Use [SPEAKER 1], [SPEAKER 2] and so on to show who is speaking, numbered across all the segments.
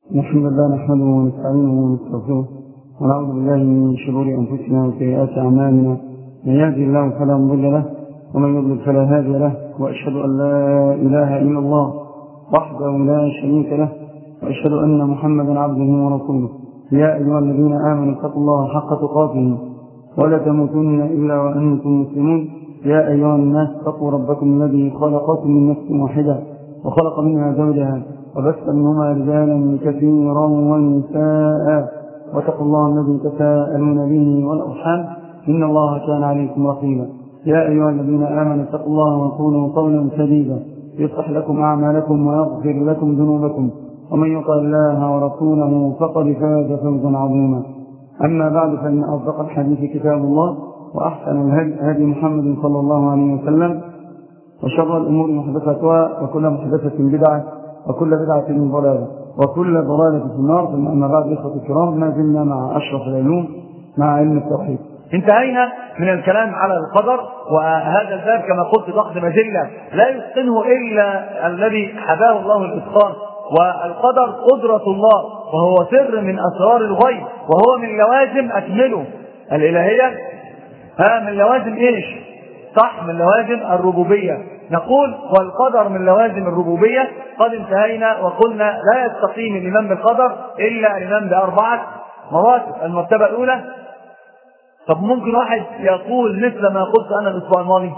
[SPEAKER 1] الحمد لله نحمده ونستعينه ونستغفره ونعوذ بالله من شرور أنفسنا وسيئات أعمالنا. من يهدي الله فلا مضل له ومن يضلل فلا هادي له، وأشهد أن لا إله إلا الله وحده لا شريك له، وأشهد أن محمدا عبده ورسوله. يا أيها الذين آمنوا اتقوا الله حق تقاته ولا تموتن إلا وأنتم مسلمون. يا أيها الناس اتقوا ربكم الذي خلقكم من نفس واحدة وخلق منها زوجها وبث منهما رجالا كثيرا ونساء، واتقوا الله الذي تساءلون به والأرحام إن الله كان عليكم رقيبا. يا أيها الذين آمنوا اتقوا الله وقولوا قولا سديدا يصلح لكم أعمالكم ويغفر لكم ذنوبكم، ومن يطع الله ورسوله فقد فاز فوزا عظيما. أما بعد، فإن أصدق الحديث كتاب الله، وأحسن الهدي هدي محمد صلى الله عليه وسلم، وشر الأمور محدثاتها، وكل محدثة بدعة، وكل بدعة ضلالة، وكل ضلالة في النار. ثم أما بعد، إخوة الكرام، ما زلنا مع أشرف العلوم مع علم التوحيد.
[SPEAKER 2] انتهينا من الكلام على القدر، وهذا الباب كما قلت ضغط مجلة لا يتقنه إلا الذي حباه الله الإتقان. والقدر قدرة الله، وهو سر من أسرار الغيب، وهو من لوازم أكمله الإلهية. من لوازم إيش؟ صح، من لوازم الربوبية. نقول والقدر من لوازم الربوبية. قد انتهينا وقلنا لا يستقيم الإيمان بالقدر إلا الإيمان بأربعة مراتب. المرتبة الأولى، طب ممكن واحد يقول مثل ما قلت أنا الأسبوع الماضي؟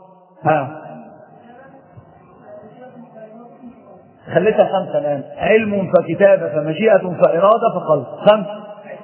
[SPEAKER 2] خليتها خمسة الآن: علم فكتابة فمشيئة فإرادة فقلب. خمسة.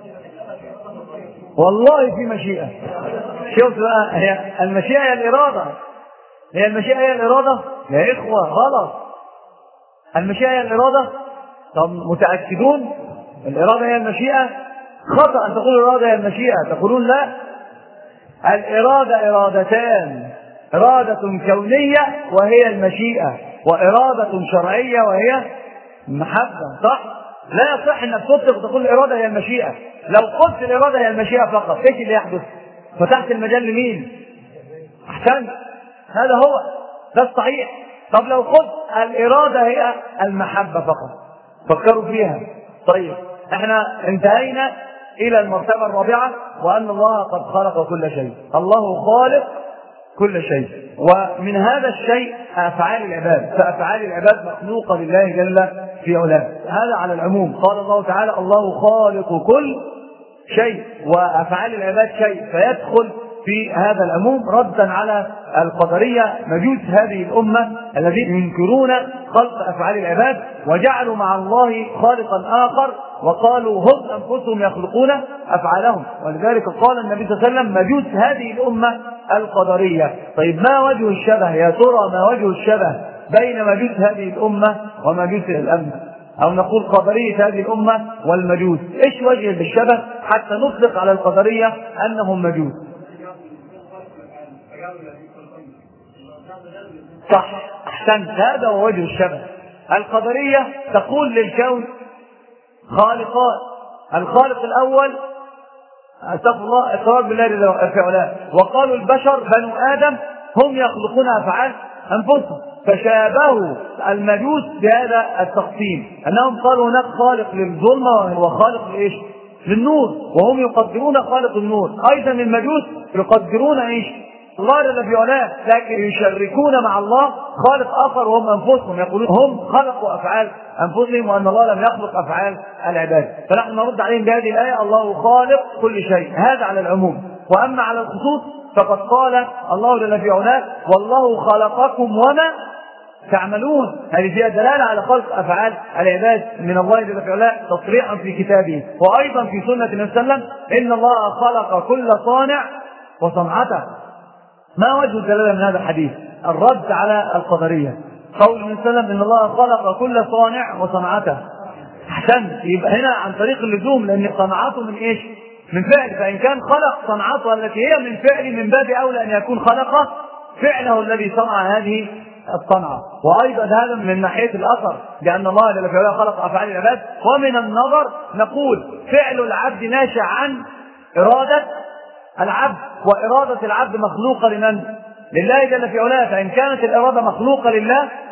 [SPEAKER 2] والله في مشيئة. شوف بقى، هي المشيئة هي الإرادة. هي المشيئة هي الإرادة يا إخوة؟ غلط. المشيئة هي الإرادة. طب متأكدون الإرادة هي المشيئة؟ خطأ أن تقول الإرادة هي المشيئة. تقولون لا، الإرادة إرادتان: إرادة كونية وهي المشيئة، وإرادة شرعية وهي المحبة. صح؟ لا يصح أنك تطلق وتقول الإرادة هي المشيئة. لو قلت الإرادة هي المشيئة فقط، إيش اللي يحدث؟ فتحت المجال لمين؟ أحسنت، هذا هو ده الصحيح. طب لو قلت الإرادة هي المحبة فقط، فكروا فيها. طيب، احنا انتهينا إلى المرتبة الرابعة، وأن الله قد خلق كل شيء. الله خالق كل شيء، ومن هذا الشيء أفعال العباد. فأفعال العباد مخلوقة لله جل في علاه. هذا على العموم. قال الله تعالى: الله خالق كل شيء، وأفعال العباد شيء، فيدخل في هذا العموم ردا على القدرية مجوس هذه الأمة الذين ينكرون خلق أفعال العباد، وجعلوا مع الله خالقا آخر، وقالوا هم أنفسهم يخلقون أفعالهم. ولذلك قال النبي صلى الله عليه وسلم: مجوس هذه الأمة القدرية. طيب، ما وجه الشبه يا ترى؟ ما وجه الشبه بين مجوس هذه الأمة ومجوس الأمة، أو نقول قدرية هذه الأمة والمجوس؟ إيش وجه الشبه حتى نطلق على القدرية أنهم مجوس؟ صح، أحسنت، هذا هو وجه الشبه. القدرية تقول للكون خالقان: الخالق الأول استغفر الله، إقرار بالله في علاه، وقالوا البشر بنو آدم هم يخلقون أفعال أنفسهم، فشابهوا المجوس بهذا التقسيم، أنهم قالوا هناك خالق للظلمة وخالق لإيش؟ للنور، وهم يقدرون خالق النور. أيضا المجوس يقدرون إيش؟ الله الذي علاه، لكن يشركون مع الله خالق آخر وهم أنفسهم، يقولون هم خلقوا أفعال أنفسهم وأن الله لم يخلق أفعال العباد. فنحن نرد عليهم بهذه الآية: الله خالق كل شيء. هذا على العموم. وأما على الخصوص فقد قال الله الذي علاه: والله خلقكم وما تعملون. هذه فيها دلالة على خلق أفعال العباد من الله الذي علاه تصريحا في كتابه، وأيضا في سنة النبي صلى الله عليه وسلم: إن الله خلق كل صانع وصنعته. ما وجه الدلالة من هذا الحديث؟ الرد على القدرية. قول النبي صلى الله عليه وسلم: إن الله خلق كل صانع وصنعته. أحسنت، يبقى هنا عن طريق اللزوم، لأن صنعته من إيش؟ من فعل. فإن كان خلق صنعته التي هي من فعل، من باب أولى أن يكون خلق فعله الذي صنع هذه الصنعة. وأيضا هذا من ناحية الأثر، لأن الله جل وعلا خلق أفعال العباد. ومن النظر نقول فعل العبد ناشئ عن إرادة العبد، وإرادة العبد مخلوقة لمن؟ لله جل في علاه. فإن كانت الإرادة مخلوقة لله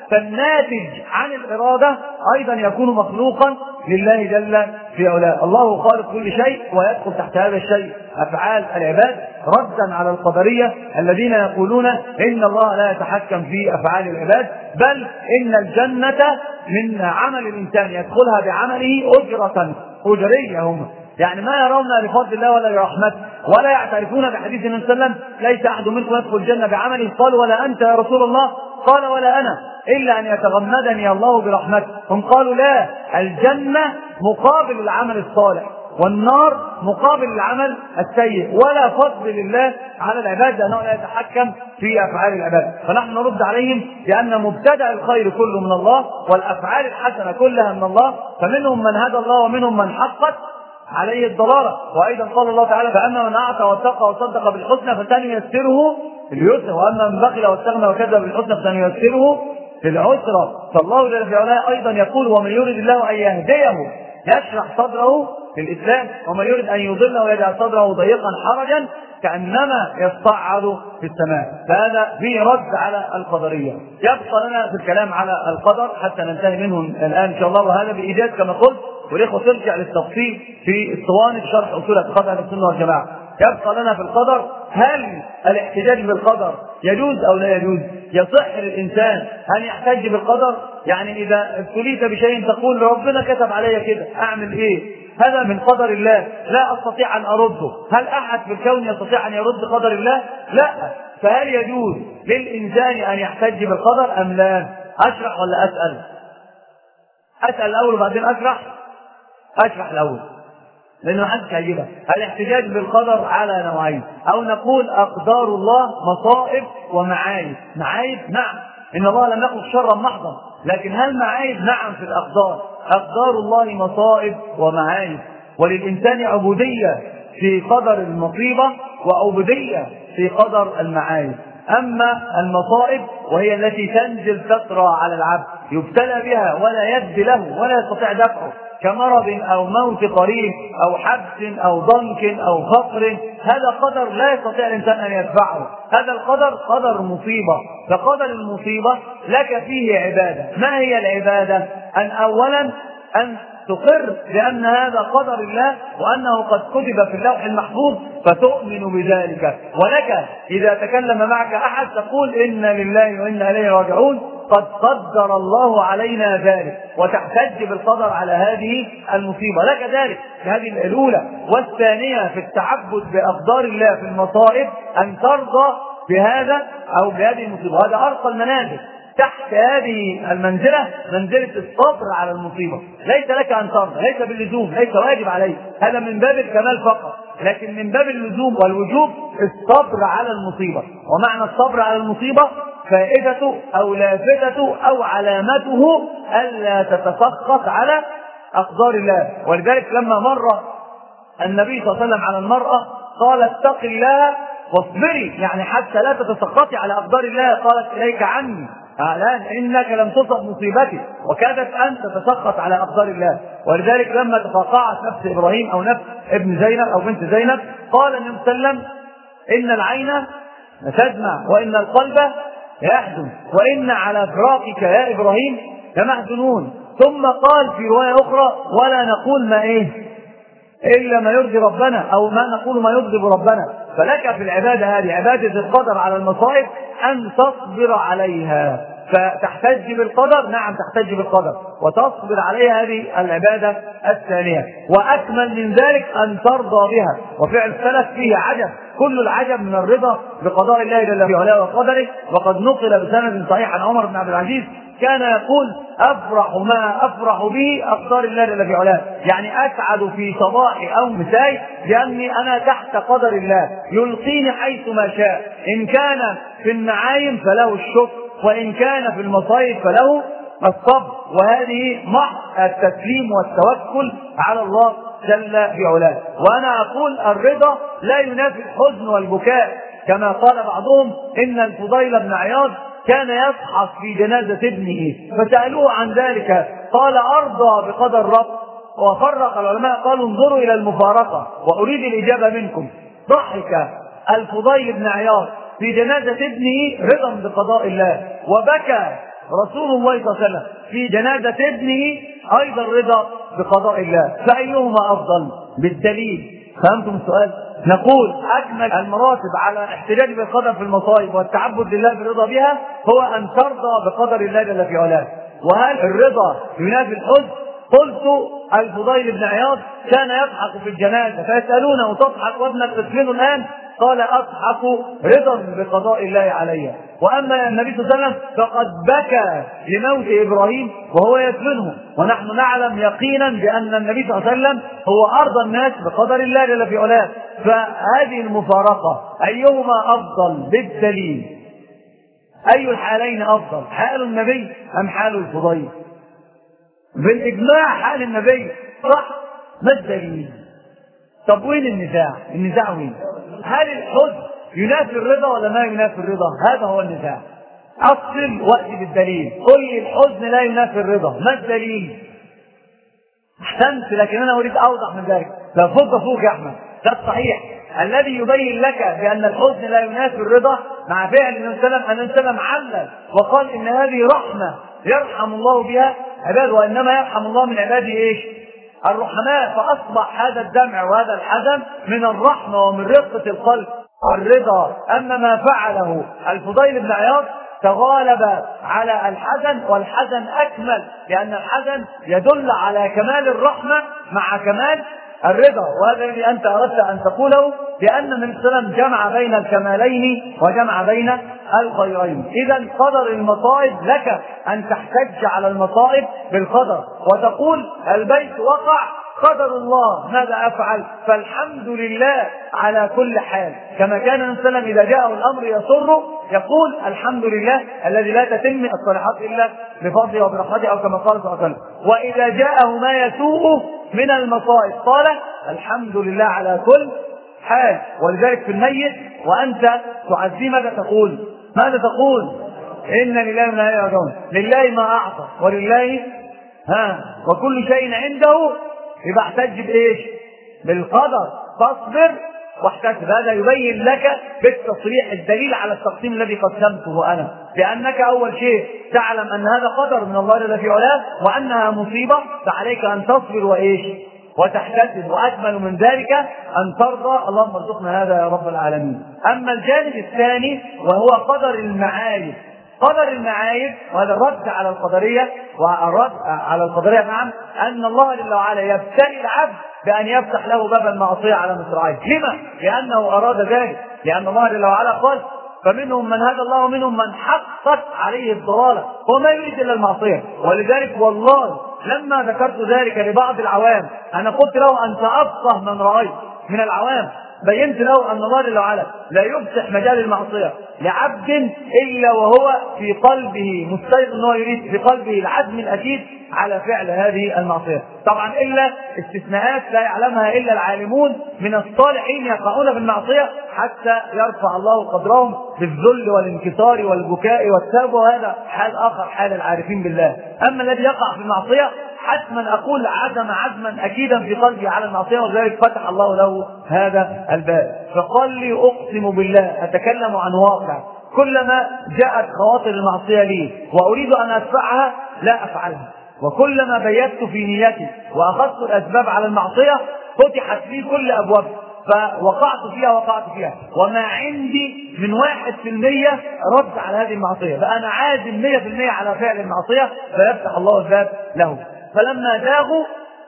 [SPEAKER 2] فالناتج عن الإرادة أيضا يكون مخلوقا لله جل في علاه. الله خالق كل شيء ويدخل تحت هذا الشيء أفعال العباد، ردا على القدرية الذين يقولون إن الله لا يتحكم في أفعال العباد، بل إن الجنة من عمل الإنسان يدخلها بعمله أجرية هم، يعني ما يرون لفضل الله ولا لرحمته، ولا يعترفون بحديث النبي صلى الله عليه وسلم ليس أحد منكم يدخل الجنة بعمله، قال ولا أنت يا رسول الله؟ قال ولا أنا، إلا أن يتغمدني الله برحمته. هم قالوا لا، الجنة مقابل العمل الصالح، والنار مقابل العمل السيء، ولا فضل لله على العباد لأنه لا يتحكم في أفعال العباد. فنحن نرد عليهم بأن مبتدأ الخير كله من الله، والأفعال الحسنة كلها من الله، فمنهم من هدى الله ومنهم من حقت عليه الضلالة. وأيضا قال الله تعالى فأما من أعطى واتقى وصدق بالحسنى فسنيسره لليسرى، وأما من بخل واستغنى وكذب بالحسنى فسنيسره للعسرى. فالله جل في علاه أيضا يقول ومن يريد الله أن يهديه يشرح صدره للإسلام، ومن يريد أن يضله يجعل صدره ضيقا حرجا كأنما يصعد في السماء. فهذا فيه رد على القدرية. يبقى لنا في الكلام على القدر حتى ننتهي منه الآن إن شاء الله، وهذا بإيجاز كما قلت، والإخوة ترجع للتفصيل في الصواني في شرح أصول اعتقاد أهل السنة والجماعة. يبقى لنا في القدر هل الاحتجاج بالقدر يجوز أو لا يجوز؟ يصح للإنسان أن يحتج بالقدر؟ يعني إذا ابتليت بشيء تقول ربنا كتب علي كده أعمل إيه؟ هذا من قدر الله لا أستطيع أن أرده. هل أحد في الكون يستطيع أن يرد قدر الله؟ لا. فهل يجوز للإنسان أن يحتج بالقدر أم لا؟ أشرح ولا أسأل؟ أسأل الأول وبعدين أشرح الأول لأنه محدش هيجيبها. الاحتجاج بالقدر على نوعين، أو نقول أقدار الله مصائب ومعايب. معايب نعم، إن الله لم يخلق شرا محضا، لكن هل معايب؟ نعم في الأقدار. أقدار الله مصائب ومعايب، وللإنسان عبودية في قدر المصيبة وعبودية في قدر المعايب. أما المصائب وهي التي تنزل تطرى على العبد يبتلى بها ولا يد له ولا يستطيع دفعه، كمرض أو موت قريب أو حبس أو ضنك أو فقر، هذا قدر لا يستطيع الإنسان أن يدفعه. هذا القدر قدر مصيبة. فقدر المصيبة لك فيه عبادة. ما هي العبادة؟ أن أولا أن تقر بأن هذا قدر الله وأنه قد كتب في اللوح المحفوظ فتؤمن بذلك. ولك إذا تكلم معك أحد تقول إنا لله وإنا إليه راجعون، قد قدر الله علينا ذلك، وتحتج بالقدر على هذه المصيبة. لك ذلك هذه الأولى. والثانية في التعبد بأقدار الله في المصائب أن ترضى بهذا أو بهذه المصيبة. هذا أرقى المنازل. تحت هذه المنزلة منزلة الصبر على المصيبة. ليس لك أن ترضى، ليس باللزوم، ليس واجب عليك، هذا من باب الكمال فقط، لكن من باب اللزوم والوجوب الصبر على المصيبة. ومعنى الصبر على المصيبة فائدته أو لافتته أو علامته ألا تتسخط على أقدار الله. ولذلك لما مر النبي صلى الله عليه وسلم على المرأة قال اتق الله واصبري، يعني حتى لا تتسخطي على أقدار الله. قالت إليك عني الآن إنك لم تصب مصيبتي، وكادت أن تتسخط على أقدار الله. ولذلك لما تفاقعت نفس إبراهيم أو نفس ابن زينب أو بنت زينب قال النبي صلى الله عليه وسلم إن العين تدمع وإن القلب يحزن وإن على فراقك يا إبراهيم لمحزنون. ثم قال في رواية أخرى ولا نقول ما إلا ما يرضي ربنا، أو ما نقول ما يغضب ربنا. فلك في العبادة هذه عبادة القدر على المصائب أن تصبر عليها. فتحتج بالقدر، نعم تحتج بالقدر وتصبر عليها، هذه العبادة الثانية. وأكمل من ذلك أن ترضى بها. وفعل السلف فيه عجب، كل العجب من الرضا بقضاء الله جل وعلا وقدره. وقد نقل بسند صحيح عن عمر بن عبد العزيز كان يقول أفرح ما أفرح به أقدار الله جل وعلا، يعني أسعد في صباحي أو مساي لأني أنا تحت قدر الله يلقيني حيث ما شاء. إن كان في النعايم فله الشكر، وإن كان في المصائب فله الصبر. وهذه محض التسليم والتوكل على الله جل وعلا. وأنا أقول الرضا لا ينافي الحزن والبكاء، كما قال بعضهم إن الفضيل بن عياض كان يصحف في جنازة ابنه فسألوه عن ذلك قال أرضى بقدر رب. وفرق العلماء قالوا انظروا إلى المفارقة وأريد الإجابة منكم. ضحك الفضيل بن عياض في جنازة ابنه رضا بقضاء الله، وبكى رسول الله صلى الله عليه وسلم في جنازة ابنه أيضا رضا بقضاء الله، فأيهما أفضل؟ بالدليل. فهمتم السؤال؟ نقول أكمل المراتب على الاحتجاج بالقدر في المصائب والتعبد لله بالرضا بها هو أن ترضى بقدر الله جل في علاه. وهل الرضا ينافي الحزن؟ قلت الفضيل بن عياض كان يضحك في الجنازة فيسألونه تضحك وابنك تسجنه الآن؟ قال أضحك رضا بقضاء الله علي. وأما النبي صلى الله عليه وسلم فقد بكى لموت إبراهيم وهو يدفنه، ونحن نعلم يقينا بأن النبي صلى الله عليه وسلم هو أرضى الناس بقدر الله جل في علاه. فهذه المفارقة أيهما أفضل؟ بالدليل. أي الحالين أفضل؟ حال النبي أم حال الفضيل؟ بالإجماع حال النبي، صح؟ ما الدليل؟ طب وين النزاع؟ النزاع وين؟ هل الحزن ينافي الرضا ولا ما ينافي الرضا؟ هذا هو النزاع. أصل وأتي بالدليل. قل لي الحزن لا ينافي الرضا، ما الدليل؟ أحسنت، لكن أنا أريد أوضح من ذلك. لا فوق يا أحمد، ده الصحيح الذي يبين لك بأن الحزن لا ينافي الرضا مع فعل النبي صلى الله عليه وسلم. النبي صلى الله عليه وسلم علل وقال إن هذه رحمة يرحم الله بها عباده، وإنما يرحم الله من عباده إيش؟ الرحماء. فأصبح هذا الدمع وهذا الحزن من الرحمة ومن رقة القلب الرضا. أما ما فعله الفضيل بن عياض تغالب على الحزن، والحزن أكمل لأن الحزن يدل على كمال الرحمة مع كمال الرضا. وهذا الذي أنت أردت أن تقوله، لأن النبي صلى الله عليه وسلم جمع بين الكمالين وجمع بين الخيرين. إذا قدر المصائب لك أن تحتج على المصائب بالقدر وتقول البيت وقع قدر الله، ماذا أفعل؟ فالحمد لله على كل حال، كما كان النبي صلى الله عليه وسلم إذا جاءه الأمر يسره يقول الحمد لله الذي لا تتم الصالحات إلا بفضله وبرحمته، أو كما قال صلى الله عليه وسلم. وإذا جاءه ما يسوءه من المصائب قال الحمد لله على كل حال. ولذلك في الميت وأنت تعزيه ماذا تقول؟ ماذا تقول؟ إن لله وإنا إليه راجعون. لله ما أعطى ولله وكل شيء عنده. يبقى احتج بإيش؟ بالقدر. فاصبر واحتسب. هذا يبين لك بالتصريح الدليل على التقسيم الذي قسمته أنا، لأنك أول شيء تعلم أن هذا قدر من الله جل في علاه وأنها مصيبة، فعليك أن تصبر وإيش؟ وتحتسب. وأكمل من ذلك أن ترضى. اللهم ارزقنا هذا يا رب العالمين. أما الجانب الثاني وهو قدر المعايب. قدر المعايب وهذا الرد على القدرية، والرد على القدرية نعم أن الله جل وعلا يبتلي العبد بأن يفتح له باب المعصية على مصراعيه. لما؟ لأنه أراد ذلك، لأن الله جل وعلا قال فمنهم من هدى الله ومنهم من حقت عليه الضلالة، هو ما يريد إلا المعصية. ولذلك والله لما ذكرت ذلك لبعض العوام أنا قلت له أنت أفقه من رأيت من العوام، بينت له أن الله جل وعلا لا يفتح مجال المعصية لعبد إلا وهو في قلبه مستيقن أنه يريد في قلبه العزم الأكيد على فعل هذه المعصية. طبعا إلا استثناءات لا يعلمها إلا العالمون من الصالحين يقعون في المعصية حتى يرفع الله قدرهم بالذل والانكسار والبكاء والتوبة، وهذا حال آخر حال العارفين بالله. أما الذي يقع في المعصية حتما أقول عزم عزما أكيدا في قلبي على المعصية، وذلك فتح الله له هذا الباب. فقال لي أقسم بالله أتكلم عن واقع، كلما جاءت خواطر المعصية لي وأريد أن أدفعها لا أفعلها، وكلما بيت في نيتي وأخذت الأسباب على المعصية فتحت لي كل أبوابها فوقعت فيها، وما عندي من 1% رد على هذه المعصية، فأنا عازم 100% على فعل المعصية فيفتح الله الباب له. فلما زاغوا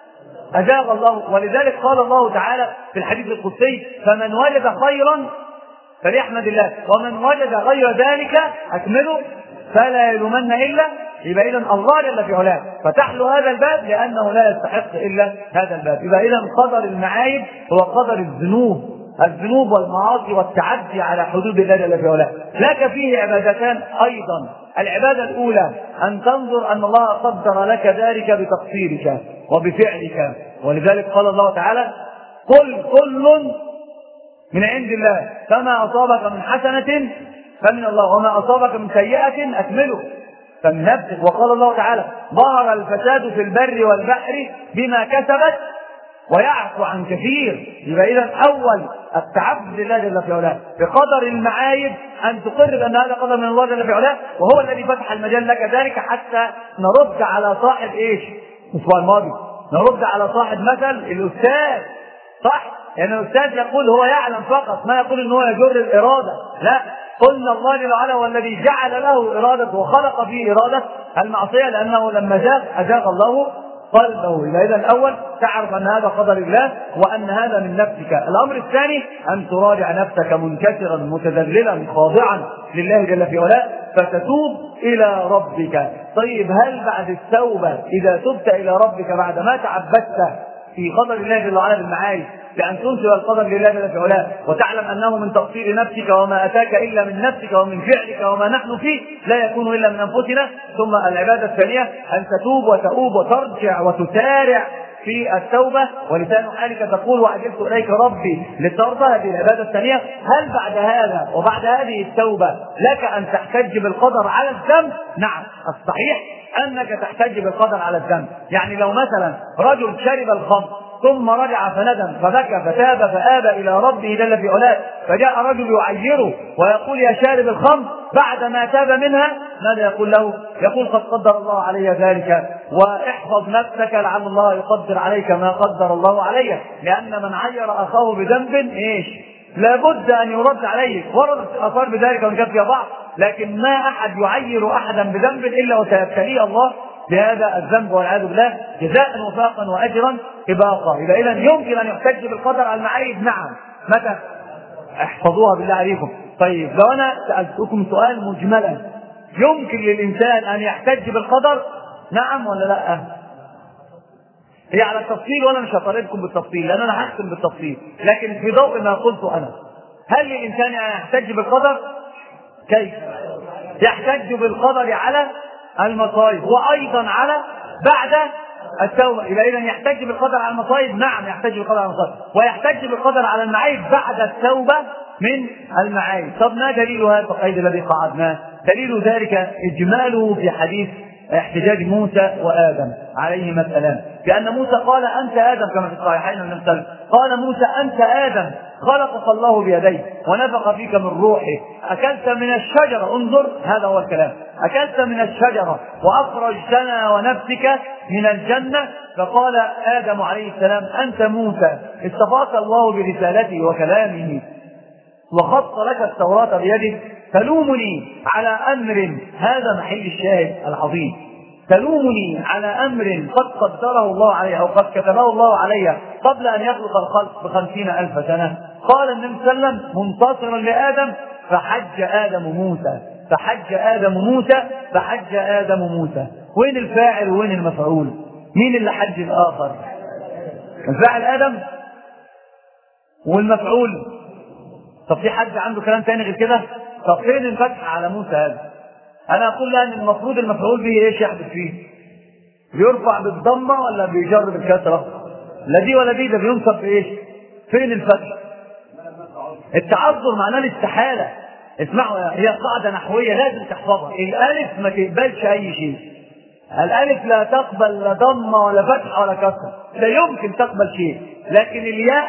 [SPEAKER 2] أزاغ الله. ولذلك قال الله تعالى في الحديث القدسي فمن وجد خيرا فليحمد الله ومن وجد غير ذلك أكمله فلا يلومن إلا. يبقى إذن الله جل في علاه فتح له هذا الباب لأنه لا يستحق إلا هذا الباب. يبقى إذن قدر المعايب هو قدر الذنوب والمعاصي والتعدي على حدود الله جل في علاه. لك فيه عبادتان أيضا. العبادة الأولى أن تنظر أن الله قدر لك ذلك بتقصيرك وبفعلك. ولذلك قال الله تعالى قل كل من عند الله فما أصابك من حسنة فمن الله وما أصابك من سيئة أكمله فمن نفسك. وقال الله تعالى ظهر الفساد في البر والبحر بما كسبت ويعفو عن كثير. يبقى إذن أول التعبد لله جل في علاه بقدر المعايب، أن تقر بأن هذا قدر من الله جل في علاه، وهو الذي فتح المجال لك ذلك، حتى نرد على صاحب إيش؟ الأسبوع الماضي نرد على صاحب مثل الأستاذ، صح؟ يعني الأستاذ يقول هو يعلم فقط، ما يقول إن هو يجر الإرادة، لا، قلنا الله جل وعلا هو الذي جعل له إرادة وخلق فيه إرادة المعصية، لأنه لما زاغ أزاغ الله قلبه. إذا الأول تعرف أن هذا قدر الله وأن هذا من نفسك. الأمر الثاني أن تراجع نفسك منكسرا متذللا خاضعا لله جل في علاه، فتتوب إلى ربك. طيب هل بعد التوبة إذا تبت إلى ربك بعد ما تعبدت في قدر الله جل وعلا بالمعايب، بأن تنسب القدر لله جل في علاه وتعلم أنه من تقصير نفسك وما أتاك إلا من نفسك ومن فعلك وما نحن فيه لا يكون إلا من أنفسنا، ثم العبادة الثانية أن تتوب وتؤوب وترجع وتسارع في التوبة، ولسان حالك تقول وعجلت إليك ربي لترضى. هذه العبادة الثانية. هل بعد هذا وبعد هذه التوبة لك أن تحتج بالقدر على الذنب؟ نعم، الصحيح أنك تحتج بالقدر على الذنب. يعني لو مثلا رجل شرب الخمر ثم رجع فندم فبكى فتاب فآب إلى ربه جل في علاه، فجاء رجل يعيره ويقول يا شارب الخمر بعد ما تاب منها، ماذا يقول له؟ يقول قد قدر الله علي ذلك، واحفظ نفسك لعل الله يقدر عليك ما قدر الله عليه، لأن من عير أخاه بذنب إيش؟ لابد أن يرد عليه. وردت الآثار بذلك وإن كانت فيها بعض، لكن ما أحد يعير أحدا بذنب إلا وسيبتليه الله بهذا الذنب والعياذ بالله جزاء وفاقا وأجرا إباقا. إذا يمكن أن يحتج بالقدر على المعايب. نعم، متى؟ احفظوها بالله عليكم. طيب لو أنا سألتكم سؤال مجملا، يمكن للإنسان أن يحتج بالقدر؟ نعم ولا لا؟ هي على التفصيل وأنا مش هطالبكم بالتفصيل لأن أنا هحكم بالتفصيل، لكن في ضوء ما قلته أنا، هل للإنسان أن يحتج بالقدر؟ كيف؟ يحتج بالقدر على المصائب وأيضا على بعد التوبة. إذا يحتج بالقدر على المصائب؟ نعم يحتج بالقدر على المصائب، ويحتج بالقدر على المعايب بعد التوبة من المعايب. طب ما دليل هذا القيد الذي قعدناه؟ دليل ذلك إجماله في حديث احتجاج موسى وآدم عليهما السلام، لأن موسى قال أنت آدم كما في الصحيحين من السلام، قال موسى أنت آدم خلقك الله بيديه ونفخ فيك من روحه، أكلت من الشجرة، انظر هذا هو الكلام، أكلت من الشجرة وأخرجتنا ونفسك من الجنة. فقال آدم عليه السلام أنت موسى استفاق الله برسالته وكلامه وخط لك التوراة بيده، تلومني على أمر، هذا محل الشاهد العظيم، تلومني على أمر قد قدره الله علي أو قد كتبه الله علي قبل أن يخلق الخلق ب50,000 سنة. قال النبي صلى الله عليه وسلم منتصرا لآدم فحج آدم موسى، فحج آدم موسى، فحج آدم موسى. وين الفاعل وين المفعول؟ مين اللي حج الآخر؟ الفاعل آدم والمفعول. طب في حد عنده كلام تاني غير كده؟ طب فين الفتح على موسى هذا؟ انا اقول لها ان المفروض المفعول به ايش يحدث فيه؟ بيرفع بالضمه ولا بيجر بالكسره؟ لا دي ولا دي، ده بينصب بايش؟ فين الفتح؟ التعذر معناه الاستحاله. اسمعوا، هي قاعده نحويه لازم تحفظها، الالف ما تقبلش اي شيء. الالف لا تقبل لا ضمه ولا فتح ولا كسره، لا يمكن تقبل شيء، لكن الياء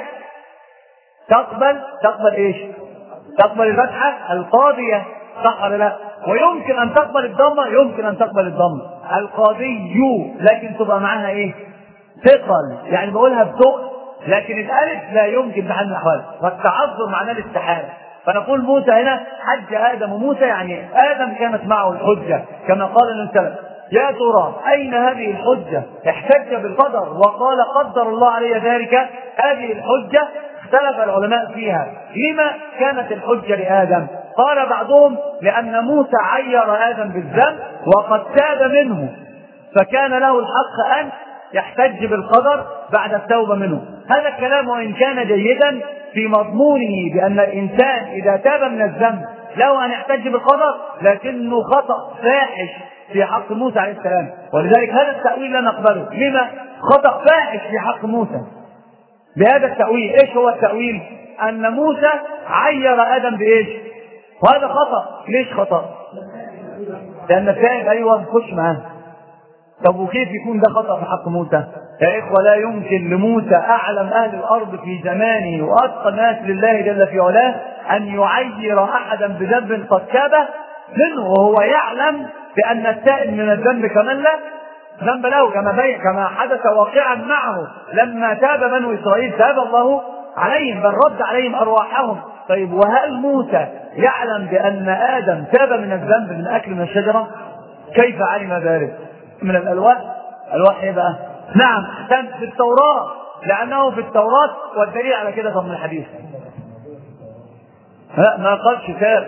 [SPEAKER 2] تقبل ايش؟ تقبل الفتحة القاضية، صح ولا لا؟ ويمكن ان تقبل الضمة، يمكن ان تقبل الضمة القاضي، لكن تبقى معاها ايه؟ ثقل، يعني بقولها بثقل، لكن الالف لا يمكن بحال من الاحوال، والتعذر معناه الاستحالة. فنقول موسى هنا حج آدم وموسى، يعني آدم كانت معه الحجة كما قال النبي صلى الله عليه وسلم. يا ترى أين هذه الحجة؟ احتج بالقدر وقال قدر الله علي ذلك. هذه الحجة اختلف العلماء فيها، لما كانت الحجة لآدم؟ قال بعضهم لأن موسى عير آدم بالذنب وقد تاب منه، فكان له الحق أن يحتج بالقدر بعد التوبة منه. هذا الكلام وإن كان جيدا في مضمونه بأن الإنسان إذا تاب من الذنب له أن يحتج بالقدر، لكنه خطأ فاحش في حق موسى عليه السلام، ولذلك هذا التأويل لا نقبله. لما؟ خطأ فاحش في حق موسى بهذا التأويل. ايش هو التأويل؟ ان موسى عير آدم بايش؟ وهذا خطأ. ليش خطأ؟ لان التائب ايوه خش معاه. طب وكيف يكون ده خطأ في حق موسى؟ يا إخوة لا يمكن لموسى أعلم أهل الأرض في زمانه وأتقى الناس لله جل في علاه أن يعير أحدا بذنب قد تاب منه وهو يعلم بأن التائب من الذنب كمن لا ذنب له، كما حدث واقعا معه لما تاب بنو إسرائيل تاب الله عليهم بل رد عليهم أرواحهم. طيب وهل موسى يعلم بأن آدم تاب من الذنب من أكل من الشجرة؟ كيف علم ذلك؟ من الألواح. الألواح إيه بقى؟ نعم في التوراة، لأنه في التوراة والدليل على كده طب من الحديث لا ما قالش تاب.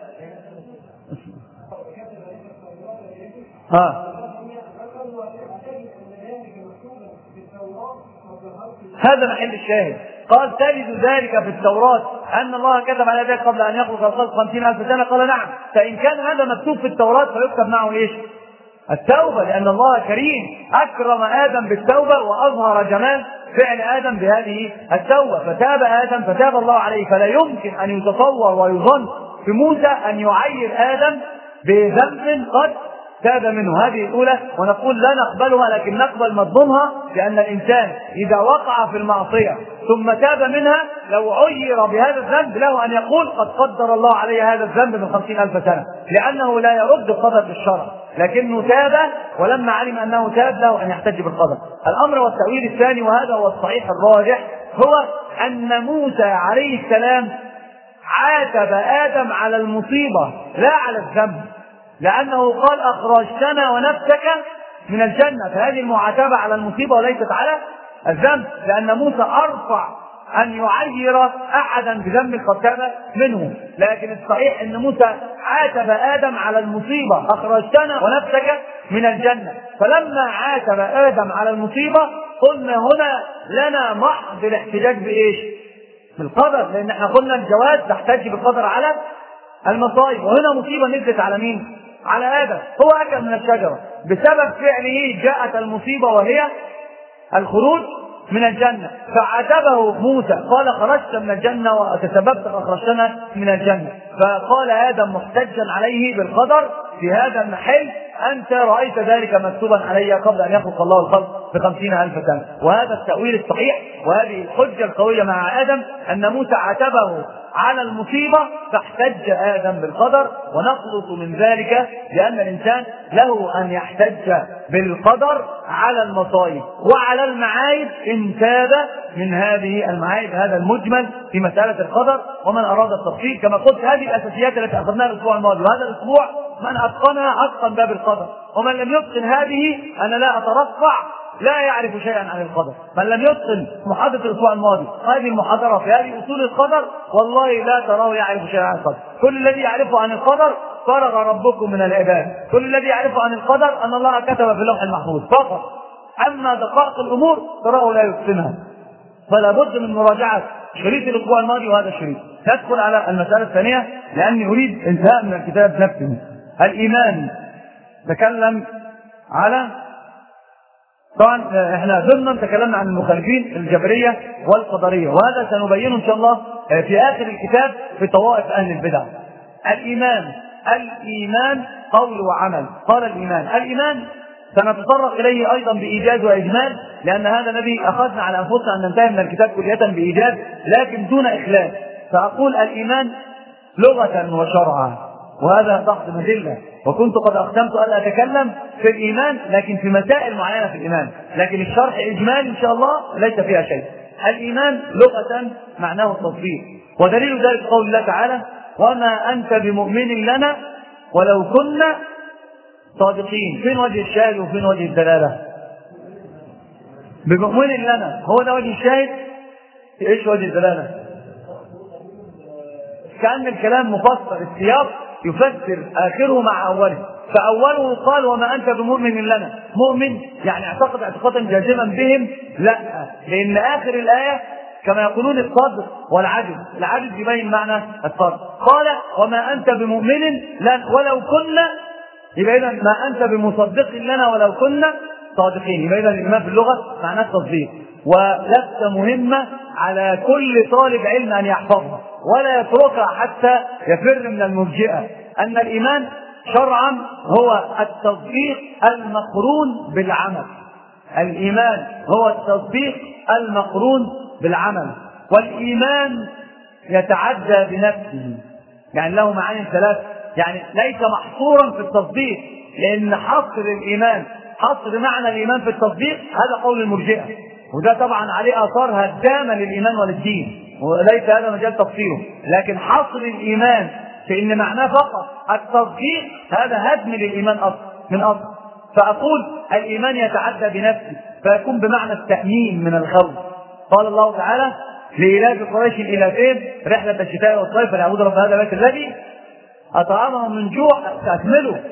[SPEAKER 2] هذا محل الشاهد. قال تجد ذلك في التوراة أن الله كتب على ذلك قبل أن يخلق الخلق 50,000 سنة. قال نعم. فإن كان هذا مكتوب في التوراة فيكتب معه إيش؟ التوبة، لأن الله كريم أكرم آدم بالتوبة وأظهر جمال فعل آدم بهذه التوبة، فتاب آدم فتاب الله عليه. فلا يمكن أن يتصور ويظن في موسى أن يعير آدم بذنب قد تاب منه. هذه الأولى، ونقول لا نقبلها لكن نقبل مضمونها، لأن الإنسان إذا وقع في المعصية ثم تاب منها لو عير بهذا الذنب له أن يقول قد قدر الله علي هذا الذنب من 50,000 سنة، لأنه لا يرد القدر بالشرع، لكنه تاب ولما علم أنه تاب له أن يحتج بالقدر. الأمر والتأويل الثاني وهذا هو الصحيح الراجح هو أن موسى عليه السلام عاتب آدم على المصيبة لا على الذنب، لأنه قال أخرجتنا ونفسك من الجنة، فهذه المعاتبة على المصيبة وليست على الذنب، لأن موسى أرفع أن يعير أحدا بذنب قد تاب منه. لكن الصحيح أن موسى عاتب آدم على المصيبة أخرجتنا ونفسك من الجنة، فلما عاتب آدم على المصيبة قلنا هنا لنا محض الاحتجاج بإيش؟ بالقدر، لأن احنا قلنا الجواز تحتج بالقدر على المصائب، وهنا مصيبة نزلت على مين؟ على آدم. هو أكل من الشجرة بسبب فعله جاءت المصيبة وهي الخروج من الجنة، فعاتبه موسى قال خرجت من الجنة وتسببت فأخرجتنا من الجنة، فقال آدم محتجا عليه بالقدر في هذا المحل أنت رأيت ذلك مكتوبا علي قبل أن يخلق الله الخلق ب50,000 سنة. وهذا التأويل الصحيح وهذه الحجة القوية مع آدم أن موسى عاتبه على المصيبة فاحتج آدم بالقدر، ونخلص من ذلك لأن الإنسان له أن يحتج بالقدر على المصائب وعلى المعايب إن تاب من هذه المعايب. هذا المجمل في مسألة القدر. ومن أراد التفصيل كما قلت هذه الأساسيات التي أخذناها الأسبوع الماضي، وهذا الأسبوع من أتقنها أتقن باب القدر، ومن لم يتقن هذه أنا لا أترفع لا يعرف شيئا عن القدر. من لم يتقن محاضرة الأسبوع الماضي هذه المحاضرة في هذه أصول القدر والله لا تراه يعرف شيئا عن القدر. كل الذي يعرفه عن القدر فرغ ربكم من العباد، كل الذي يعرفه عن القدر أن الله كتب في اللوح المحفوظ فقط، أما دقائق الأمور تراه لا يتقنها. فلا بد من مراجعة شريط الأسبوع الماضي وهذا الشريط. ندخل على المسألة الثانية لأني أريد انتهاء من الكتاب نفسه. الإيمان تكلم على، طبعا احنا ضمنا تكلمنا عن المخالفين الجبرية والقدرية، وهذا سنبينه ان شاء الله في آخر الكتاب في طوائف أهل البدع. الإيمان قول وعمل. قال الإيمان سنتطرق إليه أيضا بإيجاز وإجمال، لأن هذا الذي أخذنا على أنفسنا أن ننتهي من الكتاب كلية بإيجاز لكن دون إخلاص. فأقول الإيمان لغة وشرعا، وهذا ضغط مدلة، وكنت قد أختمت أن أتكلم في الإيمان لكن في مسائل معينة في الإيمان، لكن الشرح إجمال إن شاء الله ليس فيها شيء. الإيمان لغة معناه التصديق، ودليل ذلك قول الله تعالى وما أنت بمؤمن لنا ولو كنا صادقين. فين وجه الشاهد وفين وجه الدلالة؟ بمؤمن لنا هو ده وجه الشاهد. إيش وجه الدلالة؟ كأن الكلام مفسر، السياق يفسر آخره مع أوله، فأوله قال وما أنت بمؤمن لنا. مؤمن يعني اعتقد اعتقادا جازما بهم؟ لا، لأن آخر الآية كما يقولون الصدق والعجز، العجز يبين معنى الصدق. قال وما أنت بمؤمن لنا ولو كنا، يبقى إذا ما أنت بمصدق لنا ولو كنا صادقين، يبقى إذا الإيمان في اللغة معناه التصديق. ولست مهمة على كل طالب علم أن يحفظها ولا يتركها حتى يفر من المرجئة، أن الإيمان شرعا هو التصديق المقرون بالعمل. الإيمان هو التصديق المقرون بالعمل. والإيمان يتعدى بنفسه، يعني له معاني ثلاث، يعني ليس محصورا في التصديق، لأن حصر الإيمان، حصر معنى الإيمان في التصديق هذا قول المرجئة، وده طبعا عليه آثار هدامة للإيمان وللدين، وليس هذا مجال تفصيله. لكن حصر الإيمان في إن معناه فقط التصديق هذا هدم للإيمان من أصل. فأقول الإيمان يتعدى بنفسه فيكون بمعنى التأمين من الخوف. قال الله تعالى لإيلاف قريش إيلافهم رحلة الشتاء والصيف فليعبدوا رب هذا البيت الذي أطعمهم من جوع تأكمله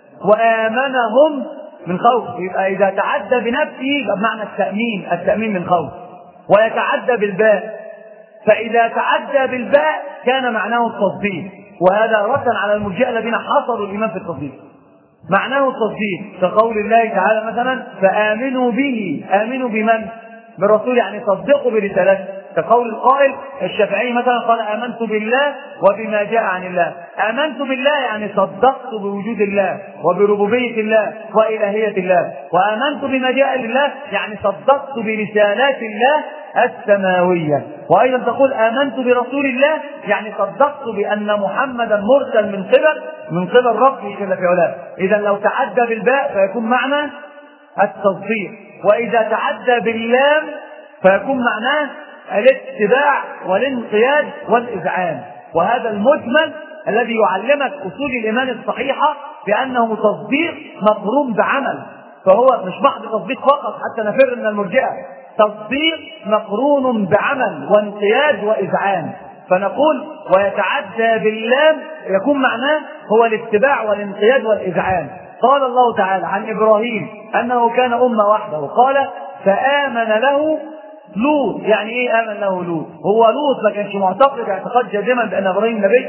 [SPEAKER 2] وآمنهم من خوف. يبقى إذا تعدى بنفسه يبقى بمعنى التأمين من خوف. ويتعدى بالباء، فإذا تعدى بالباء كان معناه التصديق، وهذا ردا على المرجئة الذين حصروا الإيمان في التصديق. معناه التصديق كقول الله تعالى مثلا فآمنوا به، آمنوا بمن؟ بالرسول، يعني صدقوا برسالته. كقول القائل الشافعي مثلا قال آمنت بالله وبما جاء عن الله. آمنت بالله يعني صدقت بوجود الله وبربوبية الله وإلهية الله. وآمنت بما جاء لله يعني صدقت برسالات الله السماوية. وأيضا تقول آمنت برسول الله يعني صدقت بأن محمدا مرسل من قبل ربه جل في علاه. إذا لو تعدى بالباء فيكون معنى التصديق، وإذا تعدى باللام فيكون معناه الاتباع والانقياد والإذعان. وهذا المجمل الذي يعلمك أصول الإيمان الصحيحة بأنه تصديق مقرون بعمل، فهو مش محض تصديق فقط حتى نفر من المرجئة، تصديق مقرون بعمل وانقياد وإذعان. فنقول ويتعدى باللام يكون معناه هو الاتباع والانقياد والإذعان. قال الله تعالى عن إبراهيم أنه كان أمة وحده، قال فآمن له لوط. يعني إيه آمن له لوط؟ هو لوط ما كانش معتقد اعتقاد جازما بأن إبراهيم نبي؟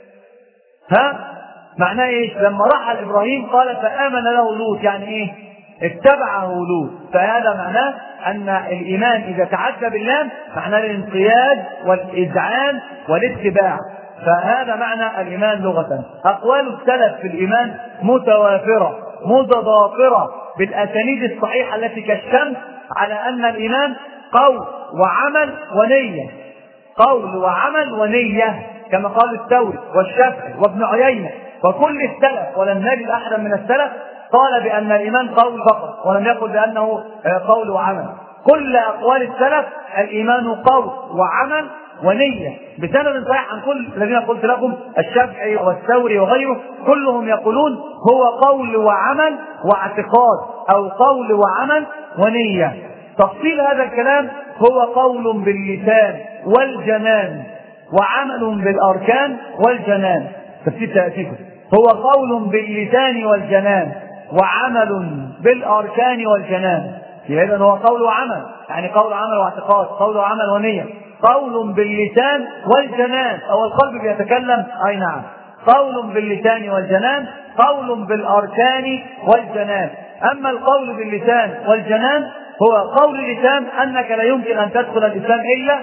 [SPEAKER 2] معناه إيه؟ لما رحل إبراهيم قال فآمن له لوط، يعني إيه؟ اتبعه لوط. فهذا معناه أن الإيمان إذا تعدى باللام معناه الانقياد والإذعان والاتباع. فهذا معنى الإيمان لغة. أقوال السلف في الإيمان متوافرة متضافرة بالأسانيد الصحيحة التي كالشمس على أن الإيمان قول وعمل ونية، قول وعمل ونية، كما قال الثوري والشافعي وابن عيينة وكل السلف، ولم نجد أحدا من السلف قال بأن الإيمان قول فقط ولم يقل بأنه قول وعمل. كل أقوال السلف الإيمان قول وعمل ونية بسند صحيح عن كل الذين قلت لكم، الشافعي والثوري وغيره، كلهم يقولون هو قول وعمل واعتقاد أو قول وعمل ونية. تفصيل هذا الكلام هو قول باللسان والجنان وعمل بالأركان والجنان. تفسير تأسيسه هو قول باللسان والجنان وعمل بالأركان والجنان. إذا هو قول وعمل، يعني قول وعمل واعتقاد، قول وعمل ونية. قول باللسان والجنان أو القلب بيتكلم، أي نعم، قول باللسان والجنان، قول بالأركان والجنان. أما القول باللسان والجنان هو قول اللسان أنك لا يمكن أن تدخل الإسلام إلا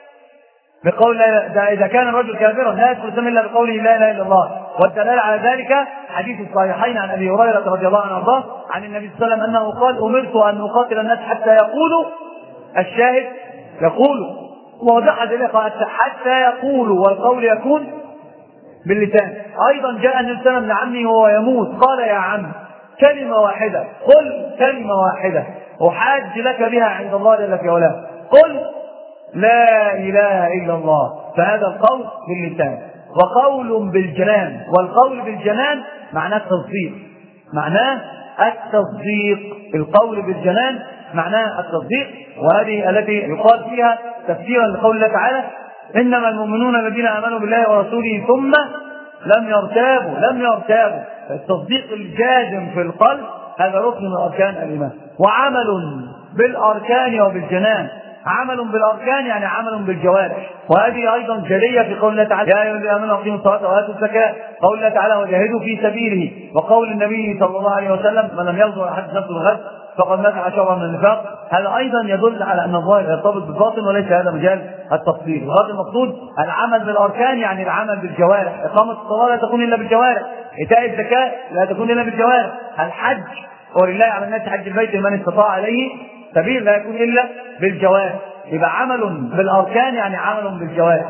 [SPEAKER 2] بقول إذا كان الرجل كافرا لا يدخل الإسلام إلا بقوله لا إله إلا الله. والدلالة على ذلك حديث الصحيحين عن أبي هريرة رضي الله عنه وارضاه عن النبي صلى الله عليه وسلم أنه قال أمرت أن أقاتل الناس حتى يقولوا، الشاهد يقولوا، واضح ذلك حتى يقولوا، والقول يكون باللسان. أيضا جاء النبي صلى الله عليه وسلم لعمه وهو يموت قال يا عم كلمة واحدة، قل كلمة واحدة أحاج لك بها عند الله جل في علاه، قل لا إله إلا الله. فهذا القول باللسان. وقول بالجنان، والقول بالجنان معناه التصديق، معناه التصديق. القول بالجنان معناه التصديق، وهذه التي يقال فيها تفسيرا لقول الله تعالى إنما المؤمنون الذين آمنوا بالله ورسوله ثم لم يرتابوا. التصديق الجازم في القلب هذا ركن من أركان الإيمان. وعمل بالأركان وبالجنان، عمل بالأركان يعني عمل بالجوارح، وهذه أيضا جلية في قول الله تعالى يا أيها الذين آمنوا أقيموا الصلاة وآتوا الزكاة، قول الله تعالى وجاهدوا في سبيله، وقول النبي صلى الله عليه وسلم من لم يغزو أحد نفسه الغزو فقد مسح شرا من النفاق. هذا أيضا يدل على أن الظاهر يرتبط بالباطن وليس هذا مجال التفصيل. وهذا المقصود العمل بالأركان يعني العمل بالجوارح. إقامة الصلاة لا تكون إلا بالجوارح، إيتاء الزكاة لا تكون إلا بالجوارح، الحج ولله على الناس حج البيت من استطاع عليه سبيل، لا يكون إلا بالجوارح. يبقى عمل بالأركان يعني عمل بالجوارح،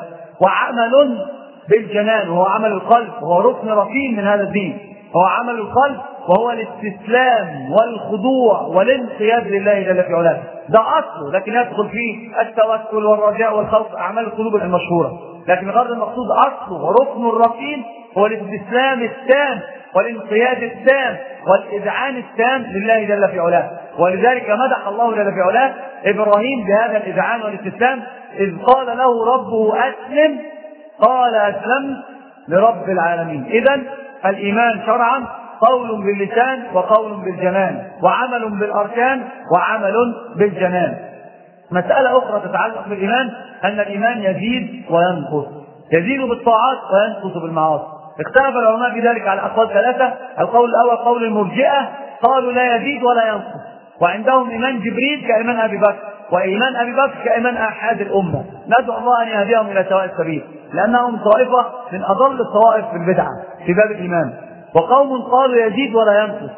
[SPEAKER 2] وعمل بالجنان وهو عمل القلب، وهو ركن ركين من هذا الدين. هو عمل القلب وهو الاستسلام والخضوع والانقياد لله جل في علاه، ده اصله، لكن يدخل فيه التوكل والرجاء والخوف، اعمال القلوب المشهوره. لكن غير المقصود اصله وركن الركين هو الاستسلام التام والانقياد التام والاذعان التام لله جل في علاه. ولذلك مدح الله جل في علاه ابراهيم بهذا الاذعان والاستسلام، اذ قال له ربه اسلم قال اسلمت لرب العالمين. اذا الايمان شرعا قول باللسان وقول بالجنان، وعمل بالاركان وعمل بالجنان. مسألة أخرى تتعلق بالإيمان أن الإيمان يزيد وينقص، يزيد بالطاعات وينقص بالمعاصي. اختلف العلماء في ذلك على أقوال ثلاثة. القول الأول قول المرجئة، قالوا لا يزيد ولا ينقص، وعندهم إيمان جبريل كإيمان أبي بكر، وإيمان أبي بكر كإيمان أحد الأمة. ندعو الله أن يهديهم إلى سواء السبيل، لأنهم طائفة من أضل الطوائف في البدعة في باب الإيمان. وقوم قالوا يزيد ولا ينقص،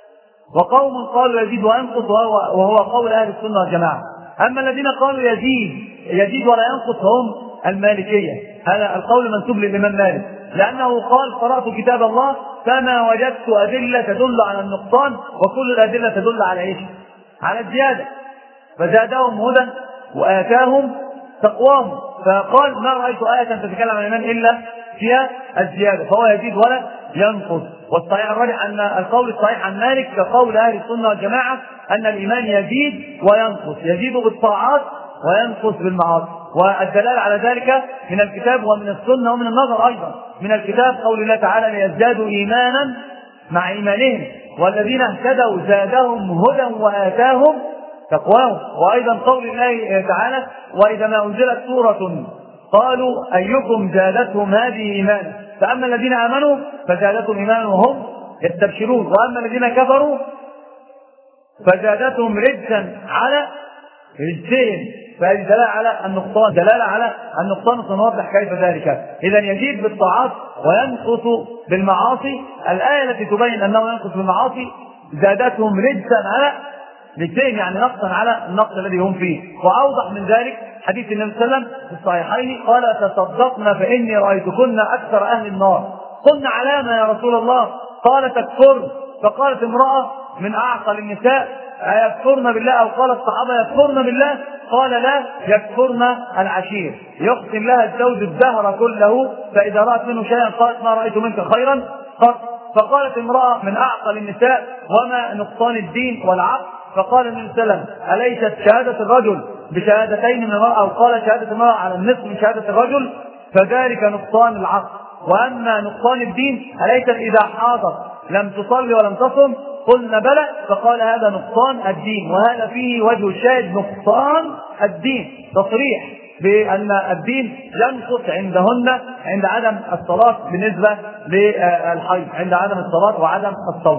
[SPEAKER 2] وقوم قالوا يزيد وينقص، وهو قول أهل السنة والجماعة. أما الذين قالوا يزيد ولا ينقص هم المالكية. هذا القول منسوب للإمام مالك، لأنه قال قرأت كتاب الله فما وجدت أدلة تدل على النقصان، وكل الأدلة تدل على إيش؟ على الزيادة، فزادهم هدى وآتاهم تقواهم. فقال ما رأيت آية تتكلم عن الإيمان إلا فيها الزيادة، فهو يزيد ولا ينقص. والصحيح الراجح أن القول الصحيح عن مالك كقول أهل السنة والجماعة أن الإيمان يزيد وينقص، يزيد بالطاعات وينقص بالمعاصي. والدلالة على ذلك من الكتاب ومن السنة ومن النظر أيضا. من الكتاب قول الله تعالى ليزدادوا إيمانا مع إيمانهم والذين اهتدوا زادهم هدى وآتاهم تقواهم. وأيضا قول الله تعالى وإذا ما أنزلت سورة قالوا أيكم زادتهم هذه إيمانا، فأما الذين آمنوا فزادتهم إيمانا وهم يستبشرون، وأما الذين كفروا فزادتهم رجسا على رجسين. فهذه دلالة على النقصان، دلالة على النقصان، سنوضح كيف ذلك. إذا يزيد بالطاعات وينقص بالمعاصي. الآية التي تبين أنه ينقص بالمعاصي زادتهم رجسا على رجسين، يعني نقصا على النقص الذي هم فيه. وأوضح من ذلك حديث النبي صلى الله عليه وسلم في الصحيحين قال تصدقنا فإني رأيتكن أكثر أهل النار. قلنا على ما يا رسول الله؟ قال تكفرن. فقالت امرأة من أعقل النساء أيكفرن بالله؟ أو قال الصحابة يكفرن بالله؟ قال لا، يكفرن العشير. يقسم لها الزوج الدهر كله، فإذا رأت منه شيئا قالت ما رأيت منك خيرا قط. فقالت امرأة من أعقل النساء وما نقصان الدين والعقل؟ فقال النبي صلى الله عليه وسلم أليست شهادة الرجل بشهادتين من المرأة؟ أو قال شهادة المرأة على النصف من شهادة الرجل؟ فذلك نقصان العقل. وأما نقصان الدين أليست إذا حاضت لم تصلي ولم تصم؟ قلنا بلى. فقال هذا نقصان الدين، وهذا فيه وجه الشاهد نقصان الدين، تصريح بأن الدين ينقص عندهن عند عدم الصلاة بالنسبة للحيض، عند عدم الصلاة وعدم الصوم.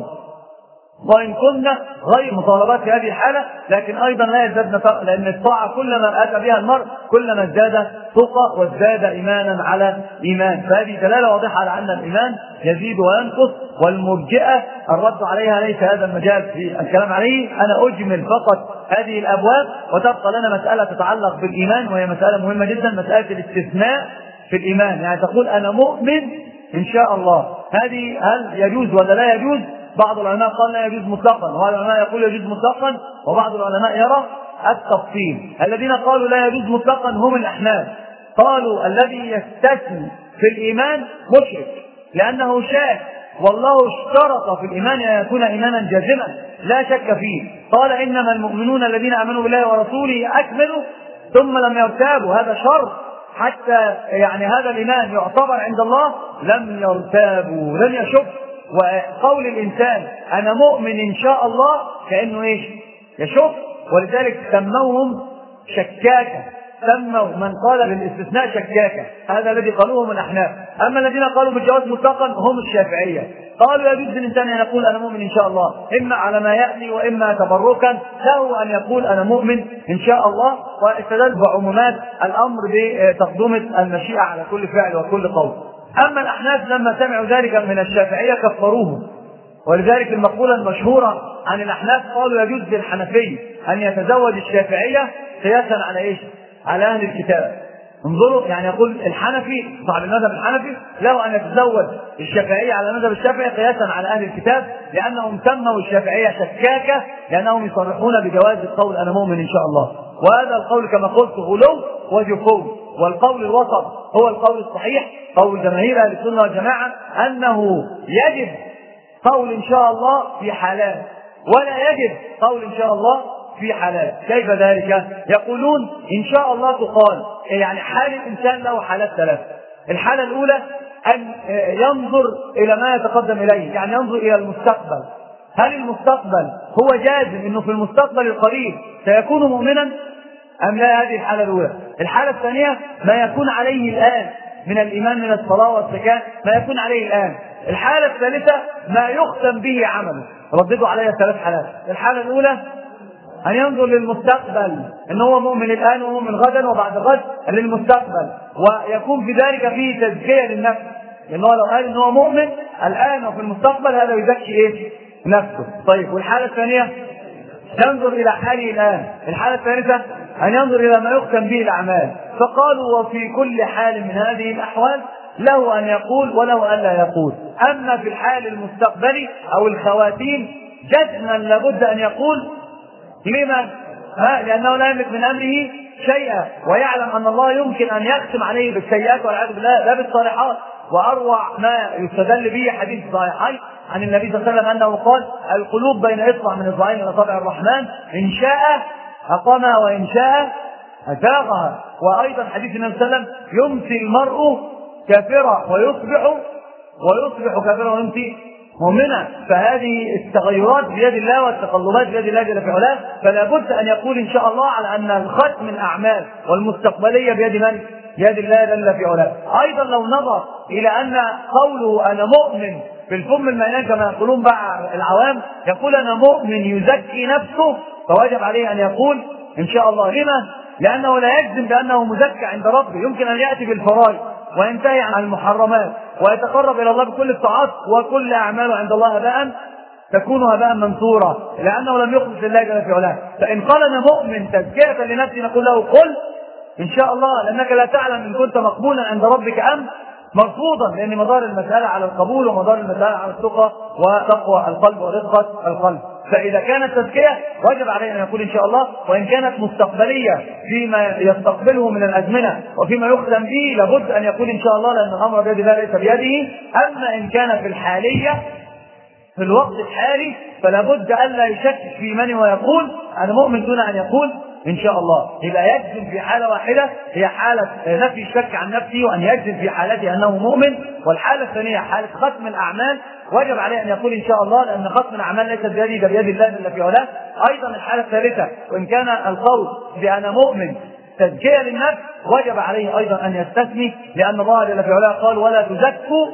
[SPEAKER 2] وإن كنا غير مطالبات في هذه الحالة، لكن أيضا لا يزدادن فقط، لأن الطاعة كلما أتى بها المرء كلما ازداد تقى وازداد إيمانا على إيمان. فهذه دلالة واضحة على أن الإيمان يزيد وينقص. والمرجئة الرد عليها ليس هذا المجال في الكلام عليه، أنا أجمل فقط هذه الأبواب، وتبقى لنا مسألة تتعلق بالإيمان وهي مسألة مهمة جدا، مسألة الاستثناء في الإيمان. يعني تقول أنا مؤمن إن شاء الله، هذه هل يجوز ولا لا يجوز؟ بعض العلماء قال لا يجوز مطلقا، وبعض العلماء يقول يجوز مطلقا، وبعض العلماء يرى التفصيل. الذين قالوا لا يجوز مطلقا هم الأحناف. قالوا الذي يستثني في الإيمان مشرك، لأنه شاك، والله اشترط في الإيمان أن يكون إيمانا جازما لا شك فيه. قال إنما المؤمنون الذين آمنوا بالله ورسوله أكملوا ثم لم يرتابوا، هذا شرط حتى يعني هذا الإيمان يعتبر عند الله لم يرتابوا لم يشك. وقول الإنسان أنا مؤمن إن شاء الله كأنه إيش؟ يشك. ولذلك سموهم شكاكة، سموا من قال بالاستثناء شكاكة، هذا الذي قالوه من الأحناف. أما الذين قالوا بالجواز مطلقا هم الشافعية، قالوا يجوز للإنسان أن يقول أنا مؤمن إن شاء الله، إما على ما يأتي وإما تبركا له أن يقول أنا مؤمن إن شاء الله. واستدل بعمومات الأمر بتقدمة المشيئة على كل فعل وكل قول. أما الأحناف لما سمعوا ذلك من الشافعية كفروهم، ولذلك المقولة المشهورة عن الأحناف قالوا يجوز للحنفي أن يتزوج الشافعية قياسا على إيش؟ على أهل الكتاب. انظروا، يعني يقول الحنفي صاحب المذهب الحنفي له أن يتزوج الشافعية على المذهب الشافعي قياسا على أهل الكتاب، لأنهم سموا الشافعية شكاكة، لأنهم يصرحون بجواز القول أنا مؤمن إن شاء الله. وهذا القول كما قلت غلو وجفو، والقول الوسط هو القول الصحيح، قول جماهير أهل السنة والجماعة، أنه يجب قول إن شاء الله في حالات، ولا يجب قول إن شاء الله في حالات. كيف ذلك؟ يقولون إن شاء الله تقال، يعني حال الإنسان له حالات ثلاثة. الحالة الأولى أن ينظر إلى ما يتقدم إليه، يعني ينظر إلى المستقبل، هل المستقبل هو جازم أنه في المستقبل القريب سيكون مؤمنا أم لا؟ هذه الحالة الأولى. الحالة الثانية ما يكون عليه الآن من الإيمان من الصلاة والزكاة، ما يكون عليه الآن. الحالة الثالثة ما يختم به عمله. رددوا عليها ثلاث حالات. الحالة الأولى أن ينظر للمستقبل، أنه هو مؤمن الآن ومؤمن غدا وبعد غد للمستقبل، ويكون في ذلك فيه تزكية للنفس، لأنه لو قال أنه مؤمن الآن وفي المستقبل هذا يزكي إيه؟ نفسه. طيب، والحالة الثانية ينظر إلى حاله الآن. الحالة الثالثة أن ينظر إلى ما يختم به الأعمال. فقالوا وفي كل حال من هذه الأحوال له أن يقول وله أن لا يقول. أما في الحال المستقبلي أو الخواتيم جزما لابد أن يقول. لما؟ لأنه لا يملك من أمره شيئا، ويعلم أن الله يمكن أن يختم عليه بالسيئات والعياذ بالله لا بالصالحات. وأروع ما يستدل به حديث صحيحين عن النبي صلى الله عليه وسلم أنه قال القلوب بين إصبع من إصبعين من أصابع الرحمن، إن شاء أقامها وإن شاء أزاغها. وأيضا حديث النبي صلى الله عليه وسلم يمسي المرء كافرا ويصبح كافرا ويمسي مؤمنا. فهذه التغيرات بيد الله والتقلبات بيد الله جل في علاه. فلا بد أن يقول إن شاء الله على أن الختم الأعمال والمستقبلية بيد من؟ بيد الله جل في علاه. أيضا لو نظر إلى أن قوله أنا مؤمن في الفم المليان كما يقولون بقى العوام، يقول أنا مؤمن يزكي نفسه، فواجب عليه أن يقول إن شاء الله. لما؟ لأنه لا يجزم بأنه مزكى عند ربه. يمكن أن يأتي بالفرائض وينتهي عن المحرمات ويتقرب إلى الله بكل الطاعات، وكل أعماله عند الله هباء تكون هباء منثورا، لأنه لم يخلص لله جل في علاه. فإن قال أنا مؤمن تزكية لنفسي نقول له قل إن شاء الله، لأنك لا تعلم إن كنت مقبولا عند ربك أم مرفوضا، لأن مدار المسألة على القبول ومدار المسألة على الثقة وتقوى القلب ورقة القلب. فإذا كانت تزكية وجب عليه أن يقول إن شاء الله، وإن كانت مستقبلية فيما يستقبله من الأزمنة وفيما يختم به لابد أن يقول إن شاء الله، لأن الأمر بيد الله ليس بيده. أما إن كان في الحالية في الوقت الحالي فلا بد ألا يشكك في من ويقول أنا مؤمن دون أن يقول إن شاء الله. يبقى يجزم في حالة واحدة هي حالة نفي الشك عن نفسه، وأن يجزم في حالته أنه مؤمن. والحالة الثانية حالة ختم الأعمال، وجب عليه أن يقول إن شاء الله، لأن ختم الأعمال ليست بيدي ده بيد الله جل في علاه. أيضا الحالة الثالثة وإن كان القول بأنا مؤمن تزكية للنفس وجب عليه أيضا أن يستثني، لأن الله جل في علاه قال ولا تزكوا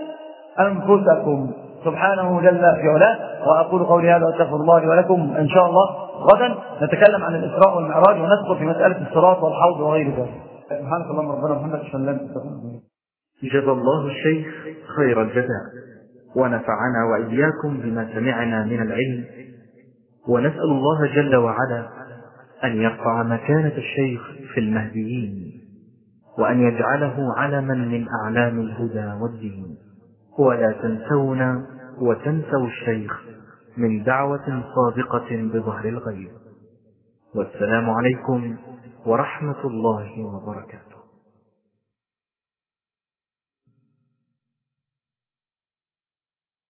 [SPEAKER 2] أنفسكم سبحانه جل في علاه. وأقول قولي هذا وأستغفر الله لي ولكم. إن شاء الله غدا نتكلم عن الإسراء والمعراج وندخل في مسألة الصراط والحوض وغير ذلك. سبحانك اللهم ربنا وبحمدك أشهد أن لا إله إلا أنت.
[SPEAKER 3] جزا الله الشيخ خير الجزاء، ونفعنا وإياكم بما سمعنا من العلم، ونسأل الله جل وعلا أن يرفع مكانة الشيخ في المهديين، وأن يجعله علما من أعلام الهدى والدين. ولا تنسونا وتنسوا الشيخ من دعوة صادقة بظهر الغيب. والسلام عليكم ورحمة الله وبركاته.